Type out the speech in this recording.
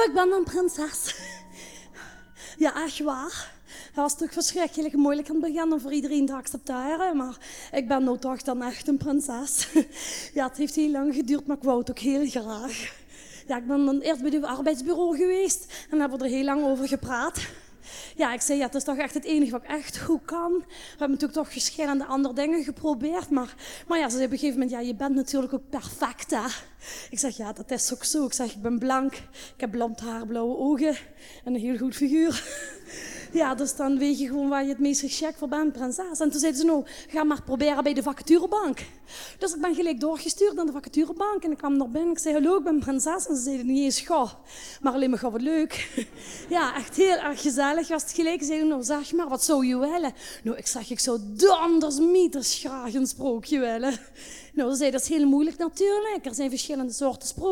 ik ben een prinses. Ja, echt waar. Dat was toch verschrikkelijk moeilijk aan het begin om voor iedereen te accepteren, maar ik ben nou toch dan echt een prinses. Ja, het heeft heel lang geduurd, maar ik wou het ook heel graag. Ja, ik ben dan eerst bij het arbeidsbureau geweest en hebben we er heel lang over gepraat. Ja, ik zei, ja, het is toch echt het enige wat ik echt goed kan. We hebben natuurlijk toch verschillende andere dingen geprobeerd, maar ja, ze zei op een gegeven moment, ja, je bent natuurlijk ook perfect, hè. Ik zeg, ja, dat is ook zo. Ik zeg, ik ben blank, ik heb blond haar, blauwe ogen en een heel goed figuur. Ja, dus dan weet je gewoon waar je het meest geschikt voor bent, prinses. En toen zeiden ze, nou, ga maar proberen bij de vacaturebank. Dus ik ben gelijk doorgestuurd naar de vacaturebank en ik kwam naar binnen. Ik zei, hallo, ik ben prinses. En ze zeiden niet eens, goh, maar alleen maar, goh, wat leuk. Ja, echt heel erg gezellig was het gelijk. Ze zeiden, nou, zeg maar, wat zou je willen? Nou, ik zeg, ik zou donders meters graag een sprookje willen. Nou, ze zeiden, dat is heel moeilijk natuurlijk. Er zijn verschillende soorten sprookjes.